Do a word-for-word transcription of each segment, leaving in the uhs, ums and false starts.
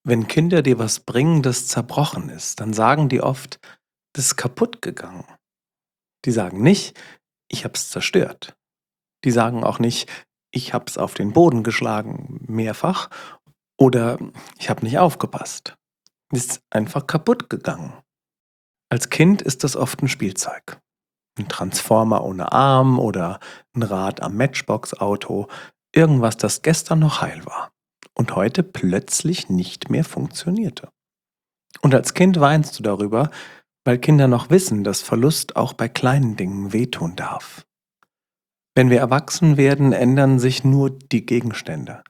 Wenn Kinder dir was bringen, das zerbrochen ist, dann sagen die oft: „Das ist kaputt gegangen.“ Die sagen nicht: „Ich habe es zerstört.“ Die sagen auch nicht: „Ich habe es auf den Boden geschlagen, mehrfach“ oder „Ich habe nicht aufgepasst.“ Ist einfach kaputt gegangen. Als Kind ist das oft ein Spielzeug. Ein Transformer ohne Arm oder ein Rad am Matchbox-Auto. Irgendwas, das gestern noch heil war und heute plötzlich nicht mehr funktionierte. Und als Kind weinst du darüber, weil Kinder noch wissen, dass Verlust auch bei kleinen Dingen wehtun darf. Wenn wir erwachsen werden, ändern sich nur die Gegenstände.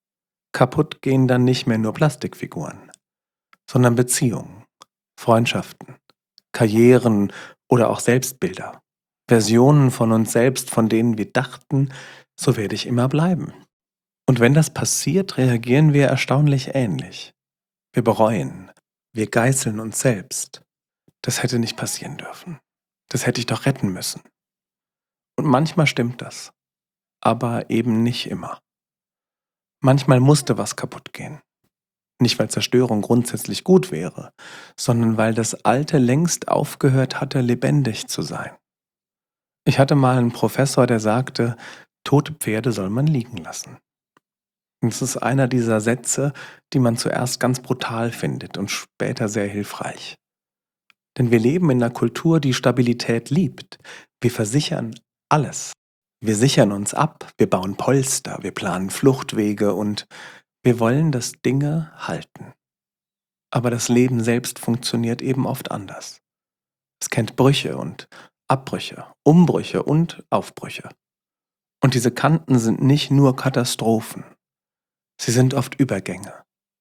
Kaputt gehen dann nicht mehr nur Plastikfiguren, sondern Beziehungen, Freundschaften, Karrieren oder auch Selbstbilder. Versionen von uns selbst, von denen wir dachten, so werde ich immer bleiben. Und wenn das passiert, reagieren wir erstaunlich ähnlich. Wir bereuen, wir geißeln uns selbst. Das hätte nicht passieren dürfen. Das hätte ich doch retten müssen. Und manchmal stimmt das, aber eben nicht immer. Manchmal musste was kaputt gehen. Nicht, weil Zerstörung grundsätzlich gut wäre, sondern weil das Alte längst aufgehört hatte, lebendig zu sein. Ich hatte mal einen Professor, der sagte, tote Pferde soll man liegen lassen. Und das ist einer dieser Sätze, die man zuerst ganz brutal findet und später sehr hilfreich. Denn wir leben in einer Kultur, die Stabilität liebt. Wir versichern alles. Wir sichern uns ab, wir bauen Polster, wir planen Fluchtwege und wir wollen, dass Dinge halten. Aber das Leben selbst funktioniert eben oft anders. Es kennt Brüche und Abbrüche, Umbrüche und Aufbrüche. Und diese Kanten sind nicht nur Katastrophen, sie sind oft Übergänge.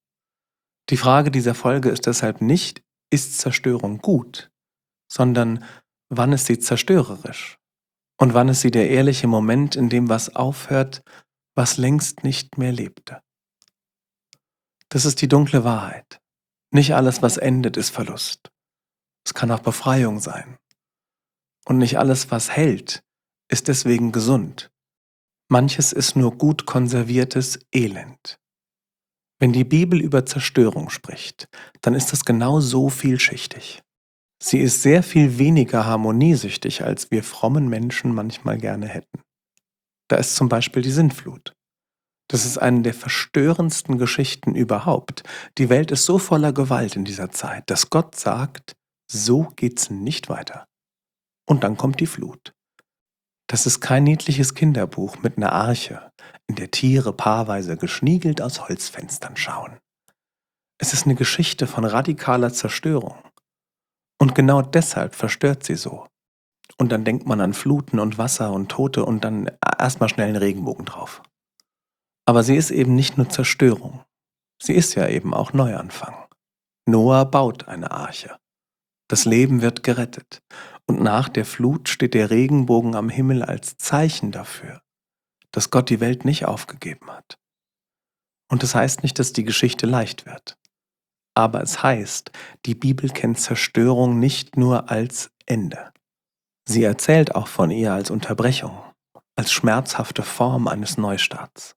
Die Frage dieser Folge ist deshalb nicht, ist Zerstörung gut, sondern wann ist sie zerstörerisch? Und wann ist sie der ehrliche Moment, in dem was aufhört, was längst nicht mehr lebte? Das ist die dunkle Wahrheit. Nicht alles, was endet, ist Verlust. Es kann auch Befreiung sein. Und nicht alles, was hält, ist deswegen gesund. Manches ist nur gut konserviertes Elend. Wenn die Bibel über Zerstörung spricht, dann ist das genau so vielschichtig. Sie ist sehr viel weniger harmoniesüchtig, als wir frommen Menschen manchmal gerne hätten. Da ist zum Beispiel die Sintflut. Das ist eine der verstörendsten Geschichten überhaupt. Die Welt ist so voller Gewalt in dieser Zeit, dass Gott sagt, so geht's nicht weiter. Und dann kommt die Flut. Das ist kein niedliches Kinderbuch mit einer Arche, in der Tiere paarweise geschniegelt aus Holzfenstern schauen. Es ist eine Geschichte von radikaler Zerstörung. Und genau deshalb verstört sie so. Und dann denkt man an Fluten und Wasser und Tote und dann erstmal schnell einen Regenbogen drauf. Aber sie ist eben nicht nur Zerstörung. Sie ist ja eben auch Neuanfang. Noah baut eine Arche. Das Leben wird gerettet. Und nach der Flut steht der Regenbogen am Himmel als Zeichen dafür, dass Gott die Welt nicht aufgegeben hat. Und das heißt nicht, dass die Geschichte leicht wird. Aber es heißt, die Bibel kennt Zerstörung nicht nur als Ende. Sie erzählt auch von ihr als Unterbrechung, als schmerzhafte Form eines Neustarts.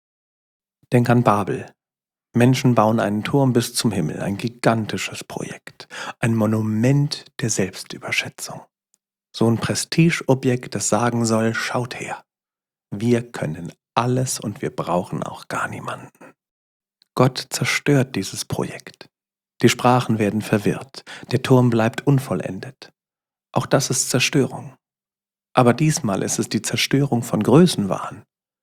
Denk an Babel. Menschen bauen einen Turm bis zum Himmel, ein gigantisches Projekt, ein Monument der Selbstüberschätzung. So ein Prestigeobjekt, das sagen soll, schaut her, wir können alles und wir brauchen auch gar niemanden. Gott zerstört dieses Projekt. Die Sprachen werden verwirrt, der Turm bleibt unvollendet. Auch das ist Zerstörung. Aber diesmal ist es die Zerstörung von Größenwahn.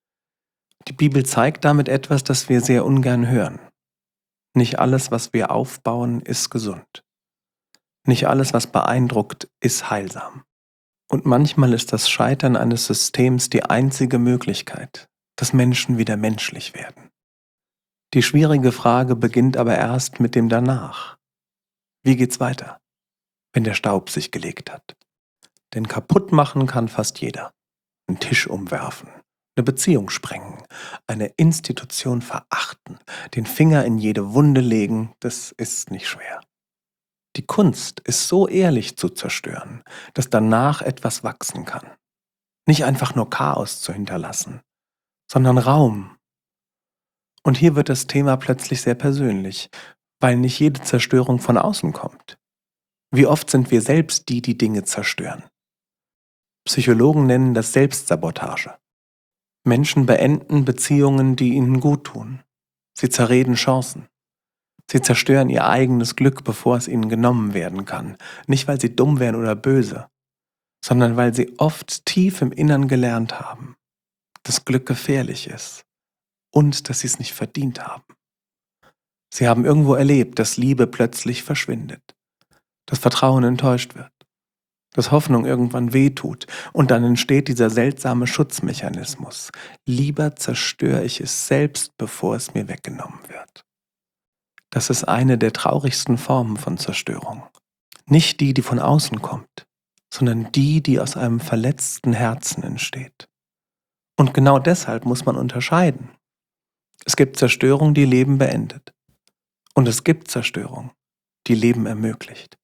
Die Bibel zeigt damit etwas, das wir sehr ungern hören. Nicht alles, was wir aufbauen, ist gesund. Nicht alles, was beeindruckt, ist heilsam. Und manchmal ist das Scheitern eines Systems die einzige Möglichkeit, dass Menschen wieder menschlich werden. Die schwierige Frage beginnt aber erst mit dem Danach. Wie geht's weiter, wenn der Staub sich gelegt hat? Denn kaputt machen kann fast jeder. Einen Tisch umwerfen, eine Beziehung sprengen, eine Institution verachten, den Finger in jede Wunde legen, das ist nicht schwer. Die Kunst ist so ehrlich zu zerstören, dass danach etwas wachsen kann. Nicht einfach nur Chaos zu hinterlassen, sondern Raum. Und hier wird das Thema plötzlich sehr persönlich, weil nicht jede Zerstörung von außen kommt. Wie oft sind wir selbst die, die Dinge zerstören? Psychologen nennen das Selbstsabotage. Menschen beenden Beziehungen, die ihnen gut tun. Sie zerreden Chancen. Sie zerstören ihr eigenes Glück, bevor es ihnen genommen werden kann. Nicht, weil sie dumm wären oder böse, sondern weil sie oft tief im Innern gelernt haben, dass Glück gefährlich ist und dass sie es nicht verdient haben. Sie haben irgendwo erlebt, dass Liebe plötzlich verschwindet, dass Vertrauen enttäuscht wird, dass Hoffnung irgendwann wehtut und dann entsteht dieser seltsame Schutzmechanismus. Lieber zerstöre ich es selbst, bevor es mir weggenommen wird. Das ist eine der traurigsten Formen von Zerstörung. Nicht die, die von außen kommt, sondern die, die aus einem verletzten Herzen entsteht. Und genau deshalb muss man unterscheiden. Es gibt Zerstörung, die Leben beendet. Und es gibt Zerstörung, die Leben ermöglicht.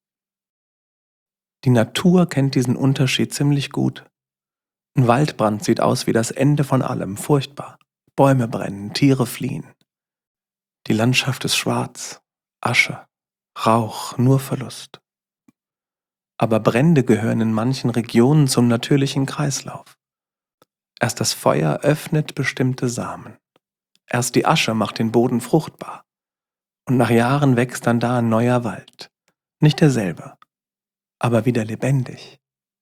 Die Natur kennt diesen Unterschied ziemlich gut. Ein Waldbrand sieht aus wie das Ende von allem, furchtbar. Bäume brennen, Tiere fliehen. Die Landschaft ist schwarz, Asche, Rauch, nur Verlust. Aber Brände gehören in manchen Regionen zum natürlichen Kreislauf. Erst das Feuer öffnet bestimmte Samen. Erst die Asche macht den Boden fruchtbar. Und nach Jahren wächst dann da ein neuer Wald. Nicht derselbe, aber wieder lebendig.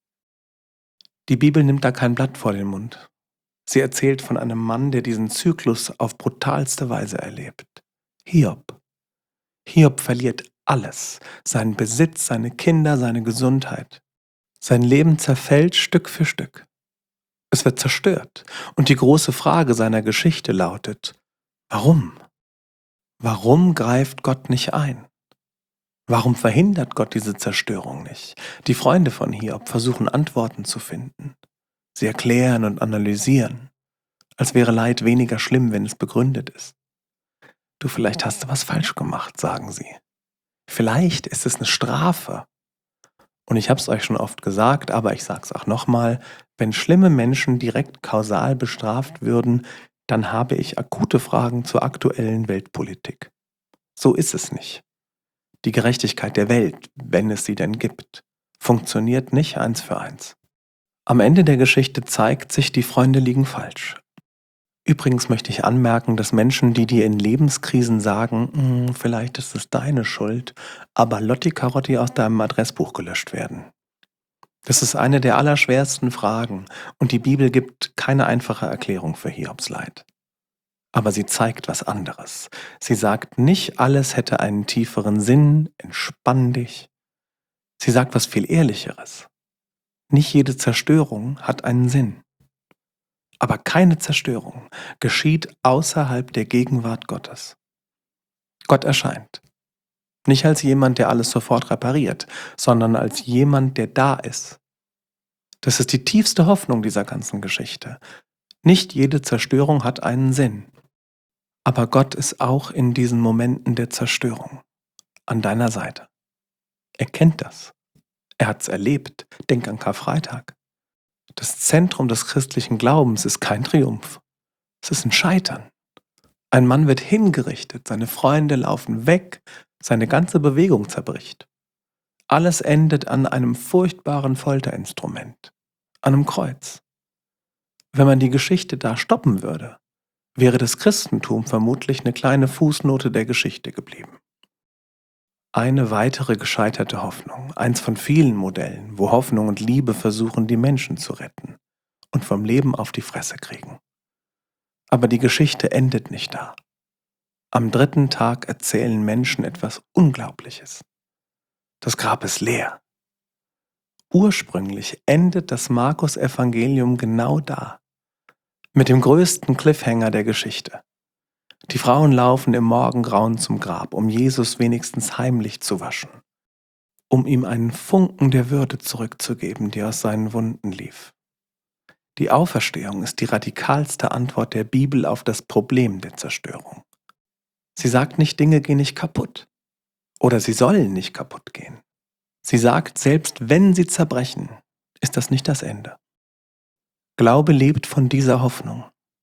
Die Bibel nimmt da kein Blatt vor den Mund. Sie erzählt von einem Mann, der diesen Zyklus auf brutalste Weise erlebt. Hiob. Hiob verliert alles. Seinen Besitz, seine Kinder, seine Gesundheit. Sein Leben zerfällt Stück für Stück. Es wird zerstört. Und die große Frage seiner Geschichte lautet: Warum? Warum greift Gott nicht ein? Warum verhindert Gott diese Zerstörung nicht? Die Freunde von Hiob versuchen Antworten zu finden. Sie erklären und analysieren, als wäre Leid weniger schlimm, wenn es begründet ist. Du, vielleicht hast du was falsch gemacht, sagen sie. Vielleicht ist es eine Strafe. Und ich habe es euch schon oft gesagt, aber ich sage es auch nochmal: Wenn schlimme Menschen direkt kausal bestraft würden, dann habe ich akute Fragen zur aktuellen Weltpolitik. So ist es nicht. Die Gerechtigkeit der Welt, wenn es sie denn gibt, funktioniert nicht eins für eins. Am Ende der Geschichte zeigt sich, die Freunde liegen falsch. Übrigens möchte ich anmerken, dass Menschen, die dir in Lebenskrisen sagen, "Hm, vielleicht ist es deine Schuld, aber Lotti Karotti aus deinem Adressbuch gelöscht werden." Das ist eine der allerschwersten Fragen und die Bibel gibt keine einfache Erklärung für Hiobs Leid. Aber sie zeigt was anderes. Sie sagt nicht, alles hätte einen tieferen Sinn, entspann dich. Sie sagt was viel Ehrlicheres. Nicht jede Zerstörung hat einen Sinn. Aber keine Zerstörung geschieht außerhalb der Gegenwart Gottes. Gott erscheint. Nicht als jemand, der alles sofort repariert, sondern als jemand, der da ist. Das ist die tiefste Hoffnung dieser ganzen Geschichte. Nicht jede Zerstörung hat einen Sinn. Aber Gott ist auch in diesen Momenten der Zerstörung an deiner Seite. Er kennt das. Er hat es erlebt. Denk an Karfreitag. Das Zentrum des christlichen Glaubens ist kein Triumph. Es ist ein Scheitern. Ein Mann wird hingerichtet, seine Freunde laufen weg, seine ganze Bewegung zerbricht. Alles endet an einem furchtbaren Folterinstrument, an einem Kreuz. Wenn man die Geschichte da stoppen würde, wäre das Christentum vermutlich eine kleine Fußnote der Geschichte geblieben. Eine weitere gescheiterte Hoffnung, eins von vielen Modellen, wo Hoffnung und Liebe versuchen, die Menschen zu retten und vom Leben auf die Fresse kriegen. Aber die Geschichte endet nicht da. Am dritten Tag erzählen Menschen etwas Unglaubliches. Das Grab ist leer. Ursprünglich endet das Markus-Evangelium genau da, mit dem größten Cliffhanger der Geschichte. Die Frauen laufen im Morgengrauen zum Grab, um Jesus wenigstens heimlich zu waschen, um ihm einen Funken der Würde zurückzugeben, die aus seinen Wunden lief. Die Auferstehung ist die radikalste Antwort der Bibel auf das Problem der Zerstörung. Sie sagt nicht, Dinge gehen nicht kaputt oder sie sollen nicht kaputt gehen. Sie sagt, selbst wenn sie zerbrechen, ist das nicht das Ende. Glaube lebt von dieser Hoffnung.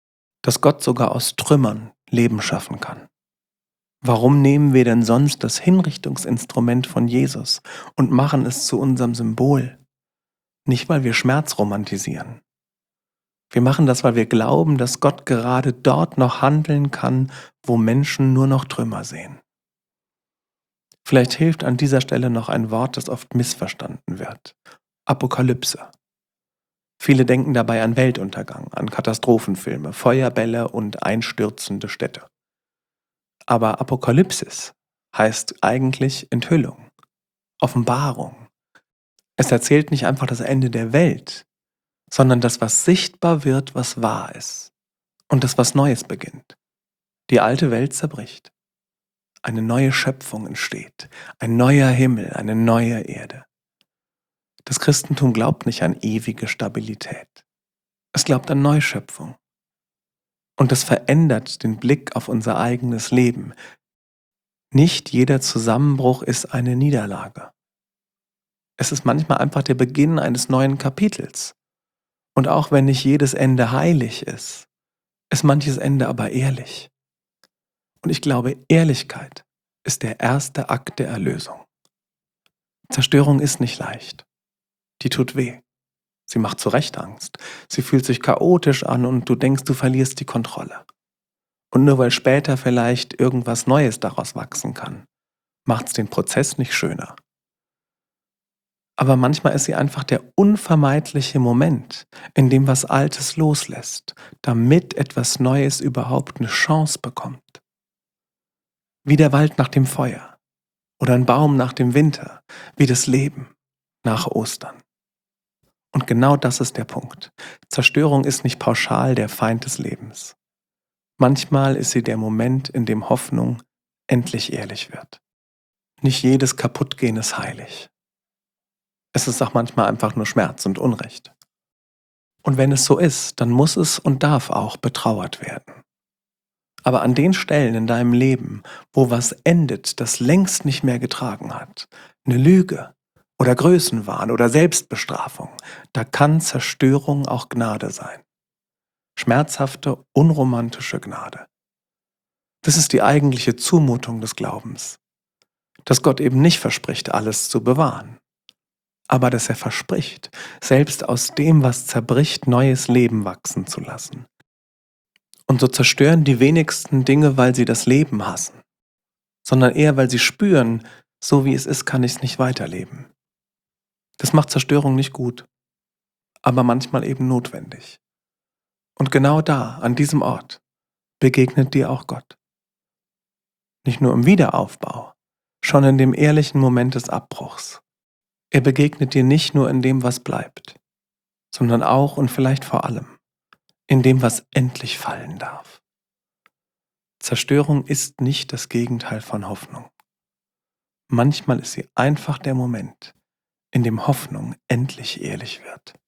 dass Gott sogar aus Trümmern Leben schaffen kann. Warum nehmen wir denn sonst das Hinrichtungsinstrument von Jesus und machen es zu unserem Symbol? Nicht, weil wir Schmerz romantisieren. Wir machen das, weil wir glauben, dass Gott gerade dort noch handeln kann, wo Menschen nur noch Trümmer sehen. Vielleicht hilft an dieser Stelle noch ein Wort, das oft missverstanden wird. Apokalypse. Viele denken dabei an Weltuntergang, an Katastrophenfilme, Feuerbälle und einstürzende Städte. Aber Apokalypsis heißt eigentlich Enthüllung, Offenbarung. Es erzählt nicht einfach das Ende der Welt, sondern das, was sichtbar wird, was wahr ist. Und das, was Neues beginnt. Die alte Welt zerbricht. Eine neue Schöpfung entsteht. Ein neuer Himmel, eine neue Erde. Das Christentum glaubt nicht an ewige Stabilität. Es glaubt an Neuschöpfung. Und das verändert den Blick auf unser eigenes Leben. Nicht jeder Zusammenbruch ist eine Niederlage. Es ist manchmal einfach der Beginn eines neuen Kapitels. Und auch wenn nicht jedes Ende heilig ist, ist manches Ende aber ehrlich. Und ich glaube, Ehrlichkeit ist der erste Akt der Erlösung. Zerstörung ist nicht leicht. Die tut weh. Sie macht zu Recht Angst. Sie fühlt sich chaotisch an und du denkst, du verlierst die Kontrolle. Und nur weil später vielleicht irgendwas Neues daraus wachsen kann, macht's den Prozess nicht schöner. Aber manchmal ist sie einfach der unvermeidliche Moment, in dem was Altes loslässt, damit etwas Neues überhaupt eine Chance bekommt. Wie der Wald nach dem Feuer oder ein Baum nach dem Winter, wie das Leben nach Ostern. Und genau das ist der Punkt. Zerstörung ist nicht pauschal der Feind des Lebens. Manchmal ist sie der Moment, in dem Hoffnung endlich ehrlich wird. Nicht jedes Kaputtgehen ist heilig. Es ist auch manchmal einfach nur Schmerz und Unrecht. Und wenn es so ist, dann muss es und darf auch betrauert werden. Aber an den Stellen in deinem Leben, wo was endet, das längst nicht mehr getragen hat, eine Lüge oder Größenwahn oder Selbstbestrafung, da kann Zerstörung auch Gnade sein. Schmerzhafte, unromantische Gnade. Das ist die eigentliche Zumutung des Glaubens. Dass Gott eben nicht verspricht, alles zu bewahren. Aber dass er verspricht, selbst aus dem, was zerbricht, neues Leben wachsen zu lassen. Und so zerstören die wenigsten Dinge, weil sie das Leben hassen, sondern eher, weil sie spüren, so wie es ist, kann ich es nicht weiterleben. Das macht Zerstörung nicht gut, aber manchmal eben notwendig. Und genau da, an diesem Ort, begegnet dir auch Gott. Nicht nur im Wiederaufbau, schon in dem ehrlichen Moment des Abbruchs. Er begegnet dir nicht nur in dem, was bleibt, sondern auch und vielleicht vor allem in dem, was endlich fallen darf. Zerstörung ist nicht das Gegenteil von Hoffnung. Manchmal ist sie einfach der Moment, in dem Hoffnung endlich ehrlich wird.